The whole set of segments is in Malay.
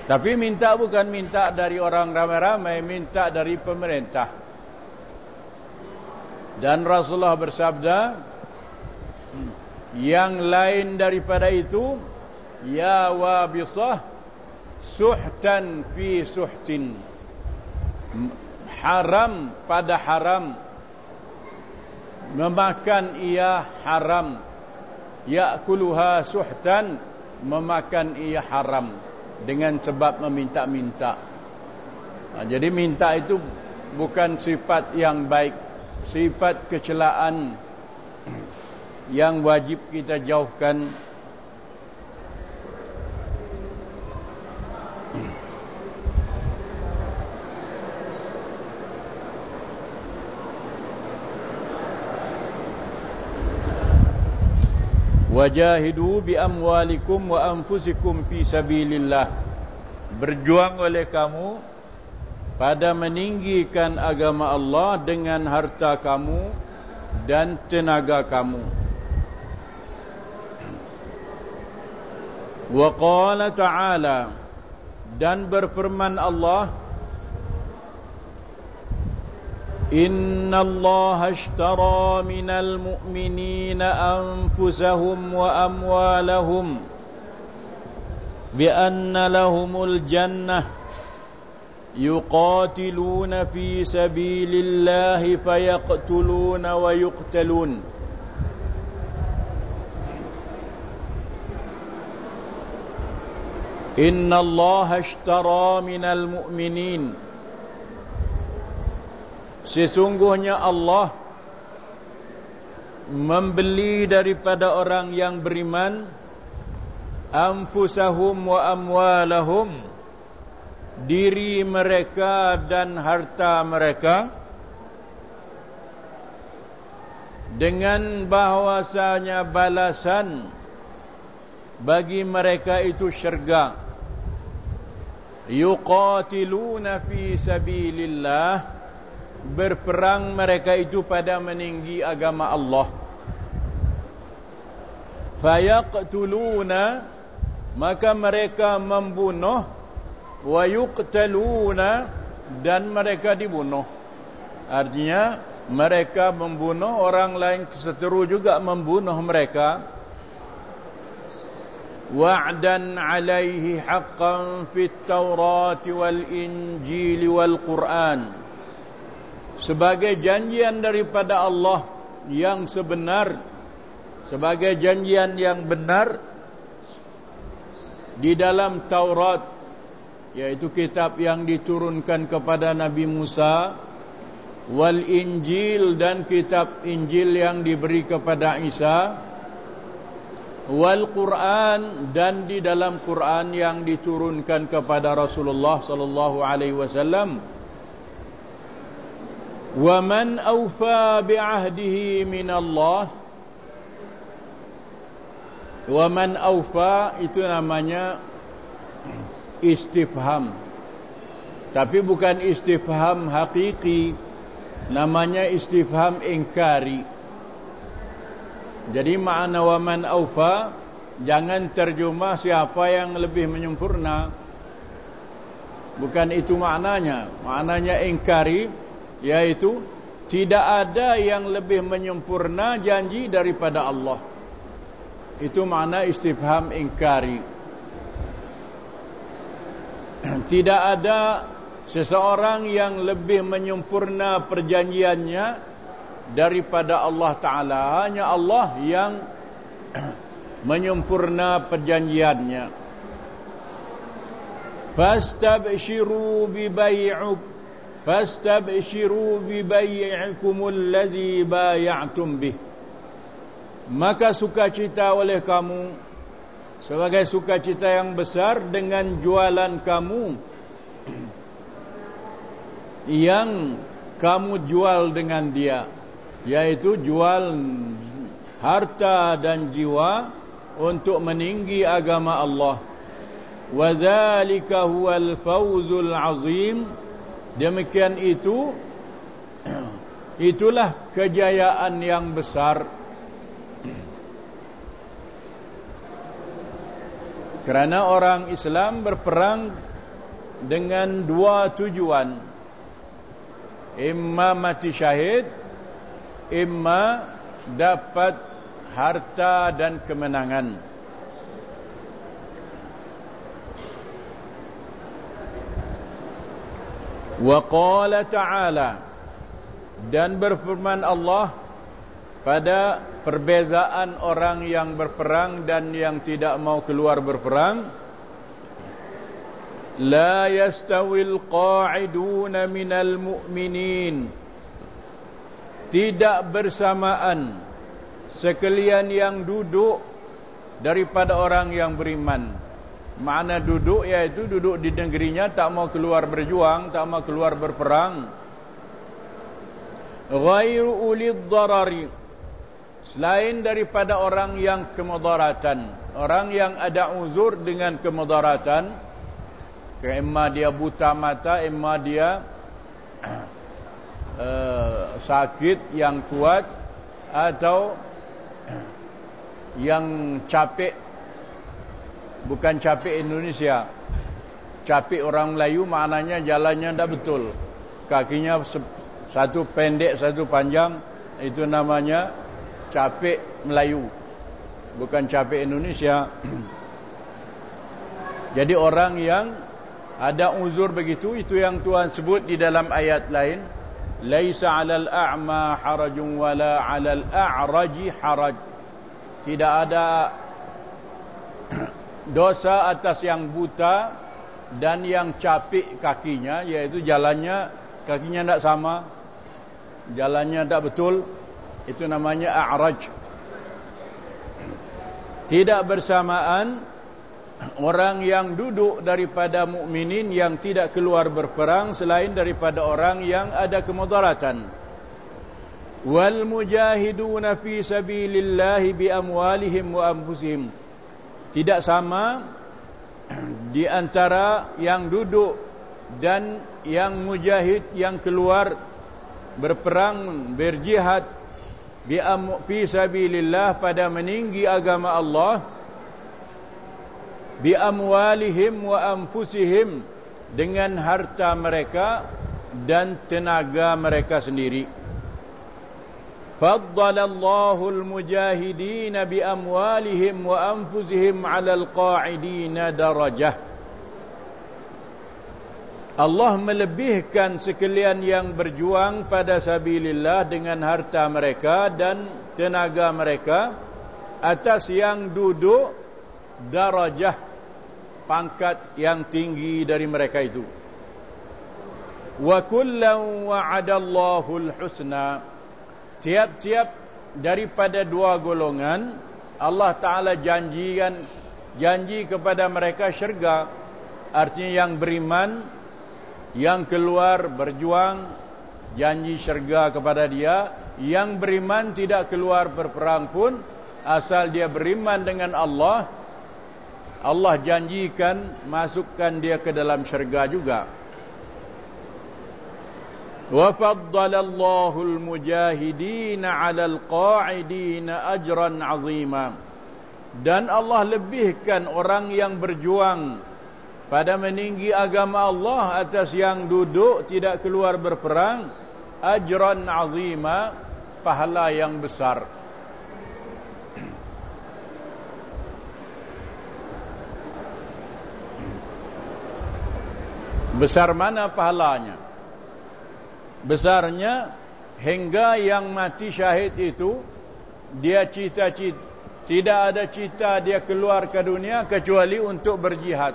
Tapi minta bukan minta dari orang ramai-ramai, minta dari pemerintah. Dan Rasulullah bersabda, yang lain daripada itu, ya wabisah suhtan fi suhtin, haram pada haram, memakan ia haram, ya'kuluha suhtan, memakan ia haram, dengan sebab meminta-minta. Jadi minta itu bukan sifat yang baik, sifat kecelaan yang wajib kita jauhkan. Wajahidu bi amwalikum wa anfusikum fi sabilillah. Berjuang oleh kamu pada meninggikan agama Allah dengan harta kamu dan tenaga kamu. Wa qala ta'ala, dan berfirman Allah, Inna Allah ashtara minal mu'minina anfusahum wa amwalahum bi anna lahumul jannah yuqatiluna fi sabilillahi fayaqtuluna wa yuqtalun. Inna Allah ashtara minal mu'minin, sesungguhnya Allah membeli daripada orang yang beriman, anfusahum wa amwalahum, diri mereka dan harta mereka, dengan bahwasanya balasan bagi mereka itu syurga. Yuqatiluna fi sabilillah, berperang mereka itu pada meninggi agama Allah. Fayaqtuluna, maka mereka membunuh, wa yuqtaluna, dan mereka dibunuh. Artinya mereka membunuh, orang lain seteru juga membunuh mereka. Wa'dan alaihi haqqan fit Taurat wal Injil wal Quran, sebagai janjian daripada Allah yang sebenar, sebagai janjian yang benar di dalam Taurat, yaitu kitab yang diturunkan kepada Nabi Musa, wal Injil, dan kitab Injil yang diberi kepada Isa, wal Quran, dan di dalam Quran yang diturunkan kepada Rasulullah sallallahu alaihi wasallam. Wa man awfa bi'ahdihi min Allah, wa man awfa itu namanya istifham, tapi bukan istifham hakiki, namanya istifham ingkari. Jadi makna wa man awfa jangan terjemah siapa yang lebih menyempurna, bukan itu maknanya. Maknanya ingkari, yaitu tidak ada yang lebih menyempurna janji daripada Allah. Itu makna istifham ingkari. Tidak ada seseorang yang lebih menyempurna perjanjiannya daripada Allah Ta'ala. Hanya Allah yang menyempurna perjanjiannya. Fastabshiru bibay'ikumul ladzi bay'atum bih, maka sukacita oleh kamu sebagai sukacita yang besar dengan jualan kamu yang kamu jual dengan dia, yaitu jual harta dan jiwa untuk meninggi agama Allah. Wa dzalika huwal fawzul azim, demikian itu, itulah kejayaan yang besar. Kerana orang Islam berperang dengan dua tujuan, imma mati syahid, imma dapat harta dan kemenangan. Wa qala ta'ala, dan berfirman Allah pada perbezaan orang yang berperang dan yang tidak mau keluar berperang, la yastawil qa'iduna minal mu'minin, tidak bersamaan sekalian yang duduk daripada orang yang beriman. Makna duduk iaitu duduk di negerinya, tak mau keluar berjuang, tak mau keluar berperang. Ghairu ulid darari, selain daripada orang yang kemudaratan, orang yang ada uzur dengan kemudaratan, imma dia buta mata, imma dia sakit yang kuat, atau yang capek. Bukan capek Indonesia, capek orang Melayu maknanya jalannya tidak betul, kakinya satu pendek satu panjang, itu namanya capek Melayu, bukan capek Indonesia. Jadi orang yang ada uzur begitu, itu yang Tuhan sebut di dalam ayat lain, laisa 'alal a'ma harajun wala 'alal a'raji haraj, tidak ada dosa atas yang buta dan yang capek kakinya, yaitu jalannya, kakinya tidak sama, jalannya tidak betul, itu namanya a'raj. Tidak bersamaan orang yang duduk daripada mukminin yang tidak keluar berperang selain daripada orang yang ada kemudaratan. Wal mujahiduna fi sabilillahi bi amwalihim wa anfusihim, tidak sama di antara yang duduk dan yang mujahid, yang keluar berperang, berjihad fi sabilillah, pada meninggi agama Allah, bi amwalihim wa anfusihim, dengan harta mereka dan tenaga mereka sendiri. Faddalallahu al-mujahidina bi amwalihim wa anfusihim 'alal qa'idina darajah. Allah melebihkan sekalian yang berjuang pada sabilillah dengan harta mereka dan tenaga mereka atas yang duduk darajah, pangkat yang tinggi dari mereka itu. Wa kullan wa'adallahu al-husna, tiap-tiap daripada dua golongan Allah Ta'ala janji kepada mereka syurga. Artinya yang beriman, yang keluar berjuang, janji syurga kepada dia. Yang beriman tidak keluar berperang pun, asal dia beriman dengan Allah, Allah janjikan masukkan dia ke dalam syurga juga. Wa faddalallahu al-mujahidina 'alal qa'idina ajran 'azima, dan Allah lebihkan orang yang berjuang pada meninggi agama Allah atas yang duduk tidak keluar berperang, ajran 'azima, pahala yang besar. Besar mana pahalanya? Besarnya hingga yang mati syahid itu dia cita-cita, tidak ada cita dia keluar ke dunia kecuali untuk berjihad.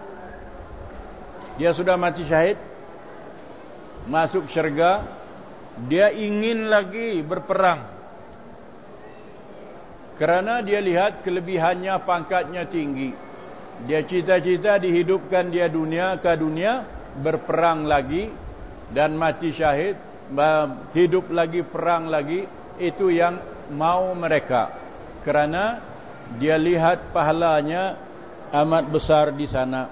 Dia sudah mati syahid, masuk syurga, dia ingin lagi berperang kerana dia lihat kelebihannya, pangkatnya tinggi. Dia cita-cita dihidupkan dia ke dunia berperang lagi, dan mati syahid, hidup lagi, perang lagi. Itu yang mau mereka, kerana dia lihat pahalanya amat besar di sana.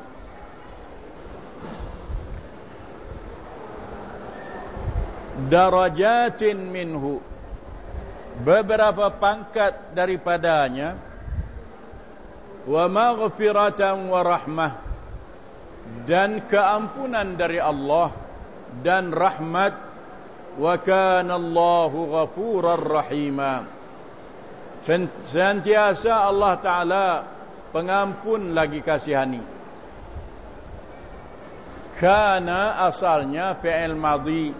Darajatin minhu, beberapa pangkat daripadanya, wa maghfiratan wa rahmah, dan keampunan dari Allah dan rahmat, wa kana Allahu ghafurar rahima. Senantiasa Allah Ta'ala pengampun lagi kasihani. Kana asalnya fi'il madhi,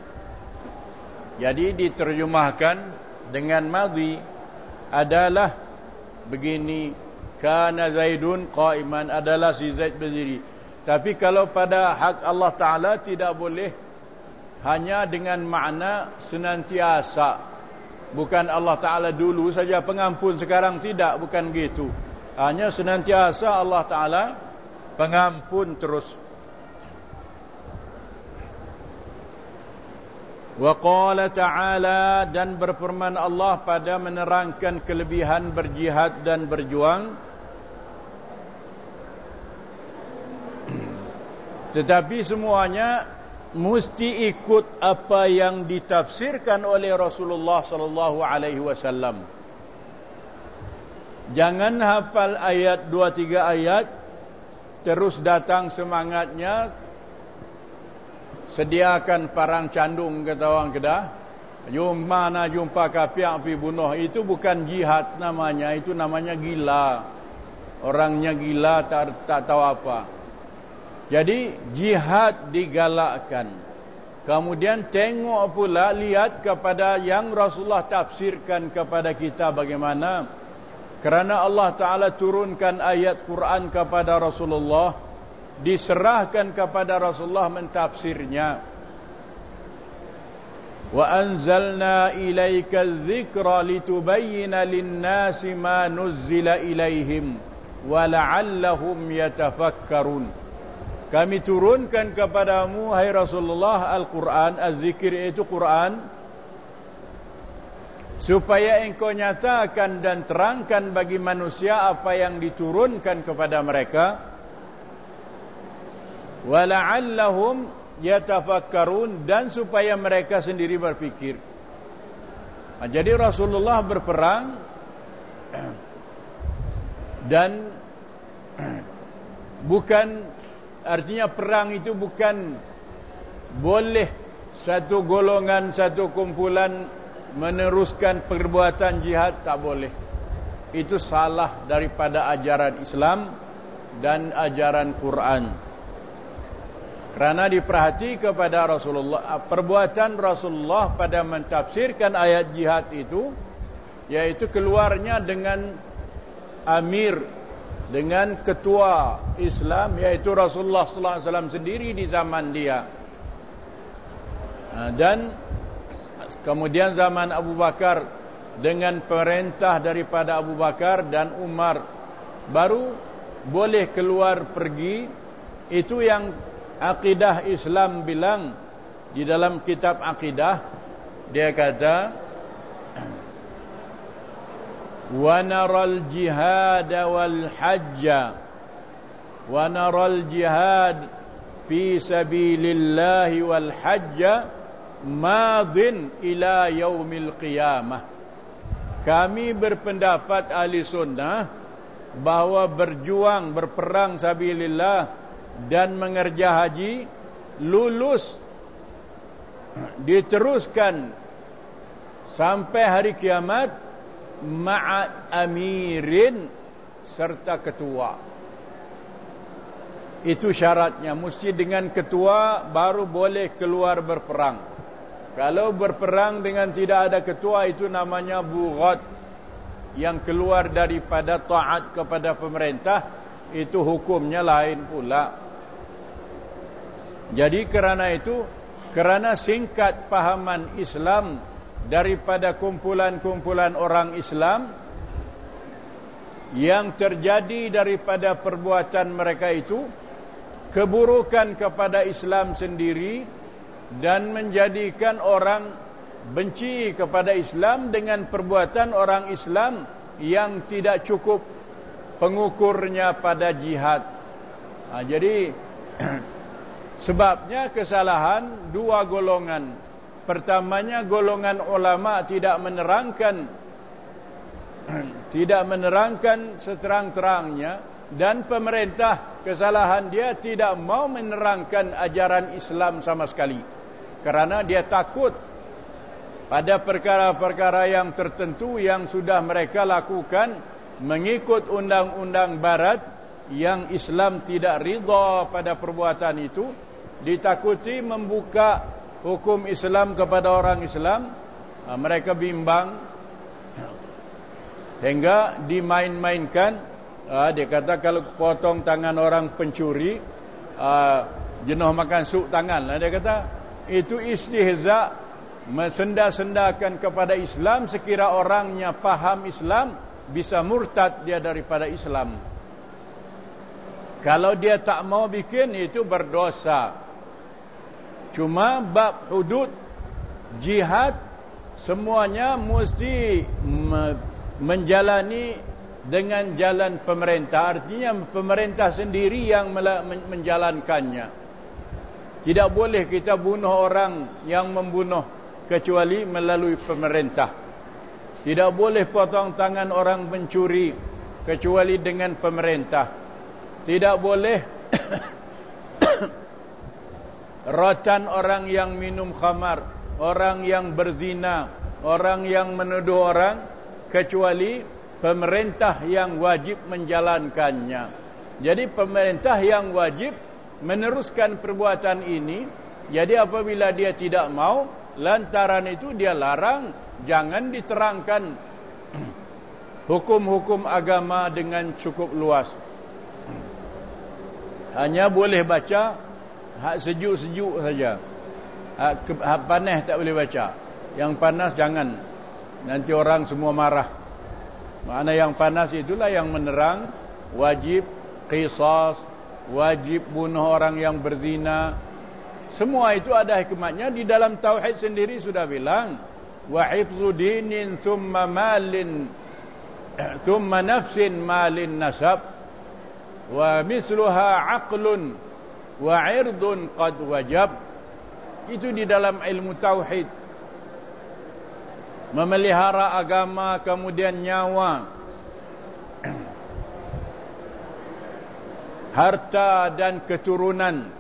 jadi diterjemahkan dengan madhi adalah begini, kana Zaidun qa'iman, adalah si Zaid berdiri. Tapi kalau pada hak Allah Ta'ala tidak boleh hanya dengan makna senantiasa. Bukan Allah Ta'ala dulu saja pengampun, sekarang tidak, bukan gitu. Hanya senantiasa Allah Ta'ala pengampun terus. Wa qala ta'ala, dan berfirman Allah pada menerangkan kelebihan berjihad dan berjuang. Tetapi semuanya mesti ikut apa yang ditafsirkan oleh Rasulullah sallallahu alaihi wasallam. Jangan hafal ayat 2-3 ayat terus datang semangatnya sediakan parang candung, kata orang Kedah. Jom mana jumpa kafir pergi bunuh. Itu bukan jihad namanya, itu namanya gila. Orangnya gila, tak tahu apa. Jadi jihad digalakkan. Kemudian tengok pula, lihat kepada yang Rasulullah tafsirkan kepada kita bagaimana. Kerana Allah Ta'ala turunkan ayat Quran kepada Rasulullah, diserahkan kepada Rasulullah mentafsirnya. Wa anzalna ilaika adh-dhikra litubayyana lin-nasi ma nuzzila ilaihim wa la'allahum yatafakkarun. Kami turunkan kepadamu, hai Rasulullah, Al-Quran, az-zikir itu Quran, supaya engkau nyatakan dan terangkan bagi manusia apa yang diturunkan kepada mereka, wa la'allahum yatafakkarun, dan supaya mereka sendiri berfikir. Jadi Rasulullah berperang, dan bukan, artinya perang itu bukan boleh satu golongan, satu kumpulan meneruskan perbuatan jihad, tak boleh. Itu salah daripada ajaran Islam dan ajaran Quran. Kerana diperhati kepada Rasulullah, perbuatan Rasulullah pada mentafsirkan ayat jihad itu, yaitu keluarnya dengan amir, dengan ketua Islam, yaitu Rasulullah sallallahu alaihi wasallam sendiri di zaman dia. Dan kemudian zaman Abu Bakar dengan perintah daripada Abu Bakar dan Umar, baru boleh keluar pergi. Itu yang akidah Islam bilang di dalam kitab akidah. Dia kata, wa naral jihad wal hajja, wa naral jihad fi sabilillah wal hajja madin ila yaumil qiyamah. Kami berpendapat ahli sunnah bahawa berjuang, berperang sabilillah dan mengerja haji lulus, diteruskan sampai hari kiamat, ma'at amirin, serta ketua. Itu syaratnya, mesti dengan ketua baru boleh keluar berperang. Kalau berperang dengan tidak ada ketua, itu namanya bughat, yang keluar daripada taat kepada pemerintah. Itu hukumnya lain pula. Jadi kerana itu, kerana singkat pahaman Islam daripada kumpulan-kumpulan orang Islam, yang terjadi daripada perbuatan mereka itu keburukan kepada Islam sendiri, dan menjadikan orang benci kepada Islam dengan perbuatan orang Islam yang tidak cukup pengukurnya pada jihad. Jadi sebabnya kesalahan dua golongan. Pertamanya, golongan ulama tidak menerangkan seterang-terangnya dan pemerintah kesalahan dia tidak mau menerangkan ajaran Islam sama sekali, kerana dia takut pada perkara-perkara yang tertentu yang sudah mereka lakukan mengikut undang-undang barat yang Islam tidak ridha pada perbuatan itu. Ditakuti membuka hukum Islam kepada orang Islam, mereka bimbang hingga dimain-mainkan. Dia kata kalau potong tangan orang pencuri, jenuh makan sup tangan lah. Dia kata itu istihza, senda-sendakan kepada Islam, sekira orangnya faham Islam bisa murtad dia daripada Islam. Kalau dia tak mau bikin, itu berdosa. Cuma bab hudud jihad semuanya mesti menjalani dengan jalan pemerintah. Artinya pemerintah sendiri yang menjalankannya. Tidak boleh kita bunuh orang yang membunuh kecuali melalui pemerintah. Tidak boleh potong tangan orang pencuri kecuali dengan pemerintah. Tidak boleh rotan orang yang minum khamar, orang yang berzina, orang yang menuduh orang, kecuali pemerintah yang wajib menjalankannya. Jadi pemerintah yang wajib meneruskan perbuatan ini. Jadi apabila dia tidak mau, lantaran itu dia larang, jangan diterangkan hukum-hukum agama dengan cukup luas. Hanya boleh baca hak sejuk-sejuk saja. Hak panas tak boleh baca. Yang panas jangan, nanti orang semua marah. Makna yang panas itulah yang menerang wajib qisas, wajib bunuh orang yang berzina. Semua itu ada hikmatnya. Di dalam tauhid sendiri sudah bilang, wa hifdzu dinin thumma malin thumma nafsin malin nasab wa misluha aqlun wa irdun qad wajab. Itu di dalam ilmu tauhid. Memelihara agama, kemudian nyawa, harta dan keturunan,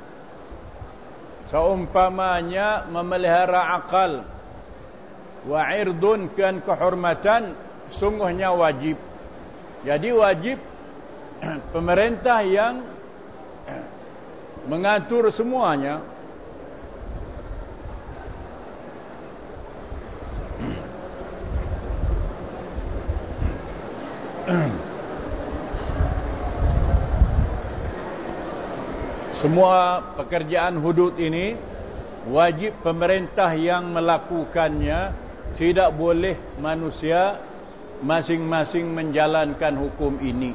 seumpamanya memelihara akal, wa irdun, kan kehormatan, sungguhnya wajib. Jadi wajib pemerintah yang mengatur semuanya. Semua pekerjaan hudud ini wajib pemerintah yang melakukannya. Tidak boleh manusia masing-masing menjalankan hukum ini.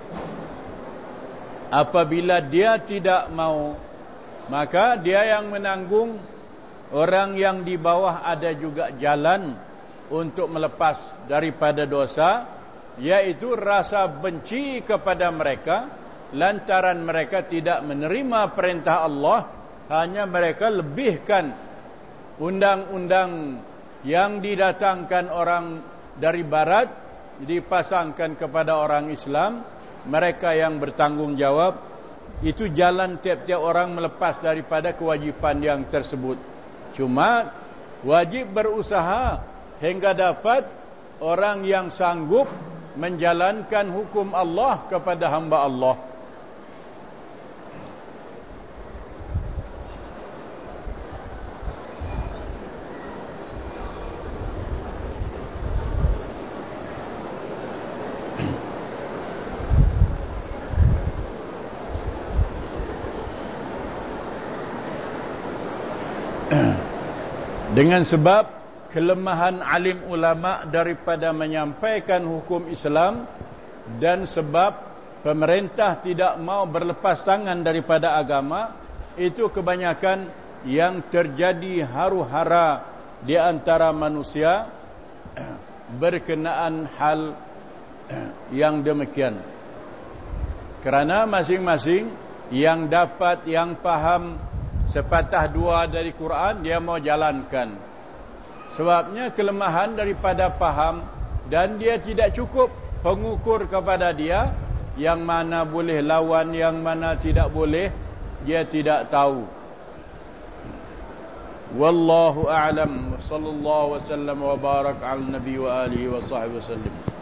Apabila dia tidak mau, maka dia yang menanggung. Orang yang di bawah ada juga jalan untuk melepas daripada dosa, yaitu rasa benci kepada mereka lantaran mereka tidak menerima perintah Allah. Hanya mereka lebihkan undang-undang yang didatangkan orang dari barat, dipasangkan kepada orang Islam. Mereka yang bertanggung jawab. Itu jalan tiap-tiap orang melepas daripada kewajipan yang tersebut. Cuma wajib berusaha hingga dapat orang yang sanggup menjalankan hukum Allah kepada hamba Allah. Dengan sebab kelemahan alim ulama daripada menyampaikan hukum Islam, dan sebab pemerintah tidak mau berlepas tangan daripada agama, itu kebanyakan yang terjadi haru-hara di antara manusia berkenaan hal yang demikian. Kerana masing-masing yang dapat, yang faham sepatah dua dari Quran, dia mau jalankan. Sebabnya kelemahan daripada faham, dan dia tidak cukup pengukur kepada dia yang mana boleh lawan, yang mana tidak boleh, dia tidak tahu. Wallahu a'lam. Sallallahu wasallam wa barak ala nabi wa alihi wa sahbihi wasallam.